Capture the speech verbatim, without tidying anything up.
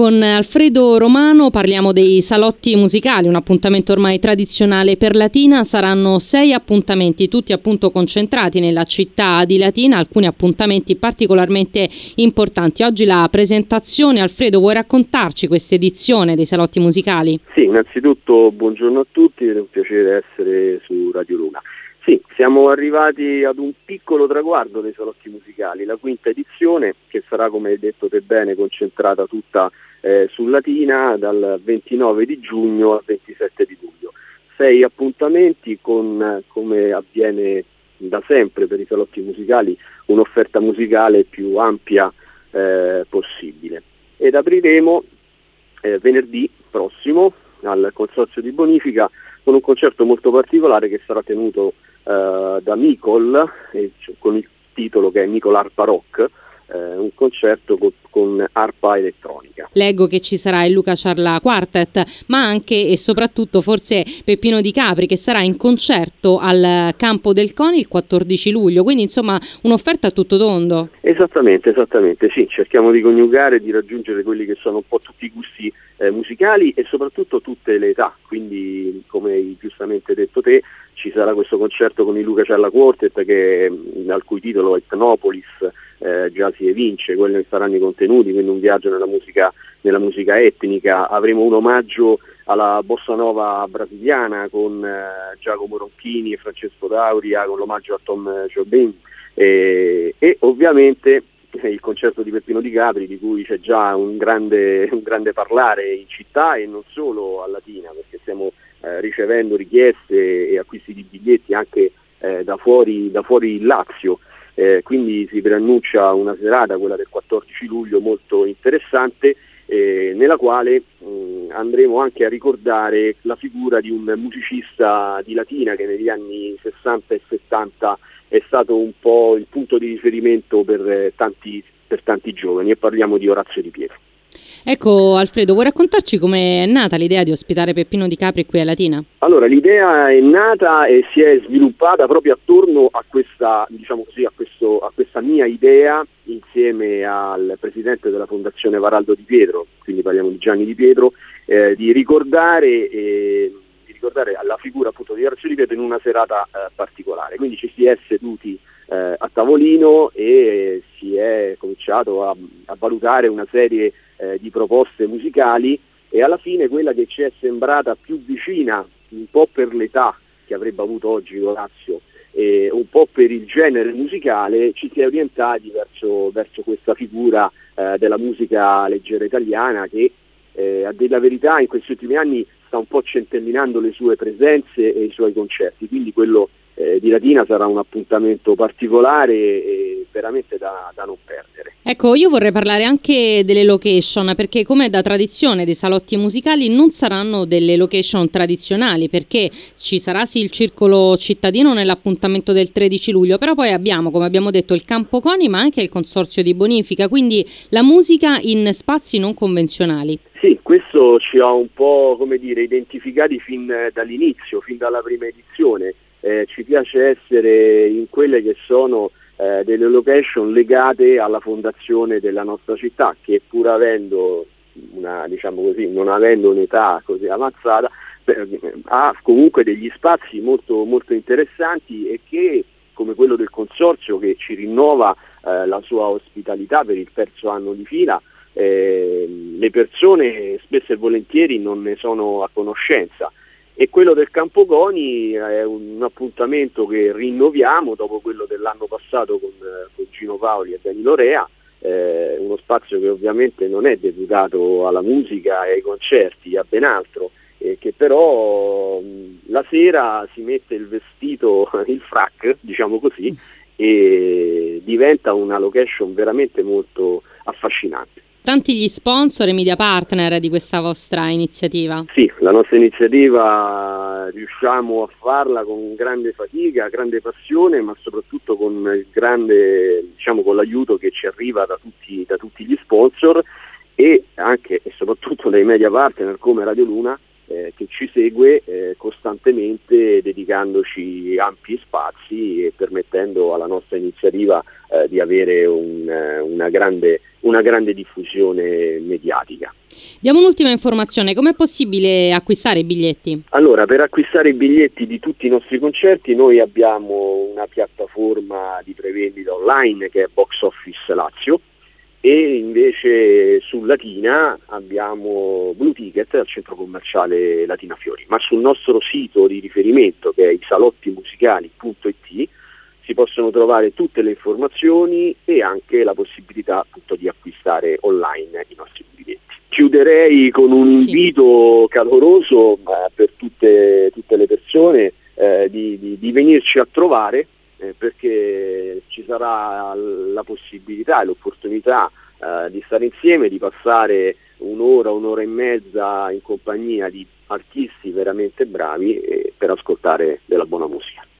Con Alfredo Romano parliamo dei salotti musicali, un appuntamento ormai tradizionale per Latina. Saranno sei appuntamenti, tutti appunto concentrati nella città di Latina, alcuni appuntamenti particolarmente importanti. Oggi la presentazione. Alfredo, vuoi raccontarci questa edizione dei salotti musicali? Sì, innanzitutto buongiorno a tutti, è un piacere essere su Radio Luna. Sì, siamo arrivati ad un piccolo traguardo dei salotti musicali, la quinta edizione, che sarà, come hai detto te bene, concentrata tutta eh, su Latina dal ventinove di giugno al ventisette di luglio. Sei appuntamenti con, come avviene da sempre per i salotti musicali, un'offerta musicale più ampia eh, possibile. Ed apriremo eh, venerdì prossimo al Consorzio di Bonifica con un concerto molto particolare che sarà tenuto Uh, da Micol, eh, con il titolo che è Micol Arpa Rock, eh, un concerto co- con arpa elettronica. Leggo che ci sarà il Luca Ciarla Quartet, ma anche e soprattutto forse Peppino Di Capri, che sarà in concerto al Campo del Coni il quattordici luglio, quindi insomma un'offerta a tutto tondo. Esattamente, esattamente, sì, cerchiamo di coniugare, di raggiungere quelli che sono un po' tutti i gusti eh, musicali e soprattutto tutte le età, quindi come hai giustamente detto te, ci sarà questo concerto con il Luca Ciarla Quartet che, al cui titolo Etnopolis eh, già si evince, quelli che saranno i contenuti, quindi un viaggio nella musica, nella musica etnica. Avremo un omaggio alla bossa nova brasiliana con eh, Giacomo Ronchini e Francesco Dauria, con l'omaggio a Tom Jobim e, e ovviamente il concerto di Peppino Di Capri, di cui c'è già un grande, un grande parlare in città e non solo a Latina, perché stiamo eh, ricevendo richieste e acquisti di biglietti anche eh, da fuori, da fuori il Lazio, eh, quindi si preannuncia una serata, quella del quattordici luglio, molto interessante, eh, nella quale mh, andremo anche a ricordare la figura di un musicista di Latina che negli anni sessanta e settanta è stato un po' il punto di riferimento per eh, tanti, per tanti giovani, e parliamo di Orazio Di Pietro. Ecco Alfredo, vuoi raccontarci come è nata l'idea di ospitare Peppino Di Capri qui a Latina? Allora, l'idea è nata e si è sviluppata proprio attorno a questa, diciamo così, a, questo, a questa mia idea, insieme al presidente della Fondazione Varaldo Di Pietro, quindi parliamo di Gianni Di Pietro, eh, di ricordare eh, di ricordare la figura appunto di Orazio Di Pietro in una serata eh, particolare. Quindi ci si è seduti eh, a tavolino e si è cominciato a, a valutare una serie eh, di proposte musicali, e alla fine quella che ci è sembrata più vicina, un po' per l'età che avrebbe avuto oggi Orazio e un po' per il genere musicale, ci si è orientati verso, verso questa figura eh, della musica leggera italiana che eh, a dire la verità in questi ultimi anni sta un po' centellinando le sue presenze e i suoi concerti, quindi quello eh, di Latina sarà un appuntamento particolare e veramente da, da non perdere. Ecco, io vorrei parlare anche delle location, perché come da tradizione dei salotti musicali non saranno delle location tradizionali, perché ci sarà sì il circolo cittadino nell'appuntamento del tredici luglio, però poi abbiamo, come abbiamo detto, il Campo Coni ma anche il Consorzio di Bonifica, quindi la musica in spazi non convenzionali. Sì, questo ci ha un po', come dire, identificati fin dall'inizio, fin dalla prima edizione. Eh, ci piace essere in quelle che sono eh, delle location legate alla fondazione della nostra città, che pur avendo una, diciamo così, non avendo un'età così avanzata, beh, ha comunque degli spazi molto, molto interessanti e che, come quello del Consorzio, che ci rinnova eh, la sua ospitalità per il terzo anno di fila, eh, le persone spesso e volentieri non ne sono a conoscenza. E quello del Campo Coni è un appuntamento che rinnoviamo dopo quello dell'anno passato con, con Gino Paoli e Danilo Rea, eh, uno spazio che ovviamente non è dedicato alla musica e ai concerti, a ben altro, eh, che però mh, la sera si mette il vestito, il frac, diciamo così, e diventa una location veramente molto affascinante. Tanti gli sponsor e media partner di questa vostra iniziativa. Sì, la nostra iniziativa riusciamo a farla con grande fatica, grande passione, ma soprattutto con grande, diciamo, con l'aiuto che ci arriva da tutti, da tutti gli sponsor e anche e soprattutto dai media partner come Radio Luna, eh, che ci segue eh, costantemente, dedicandoci ampi spazi e permettendo alla nostra iniziativa eh, di avere un, una grande una grande diffusione mediatica. Diamo un'ultima informazione, com'è possibile acquistare i biglietti? Allora, per acquistare i biglietti di tutti i nostri concerti noi abbiamo una piattaforma di prevendita online che è Box Office Lazio, e invece su Latina abbiamo Blue Ticket al centro commerciale Latina Fiori, ma sul nostro sito di riferimento, che è i salotti musicali punto it, si possono trovare tutte le informazioni e anche la possibilità appunto di acquistare online i nostri biglietti. Chiuderei con un invito caloroso eh, per tutte, tutte le persone eh, di, di, di venirci a trovare, eh, perché ci sarà la possibilità e l'opportunità eh, di stare insieme, di passare un'ora, un'ora e mezza in compagnia di artisti veramente bravi, eh, per ascoltare della buona musica.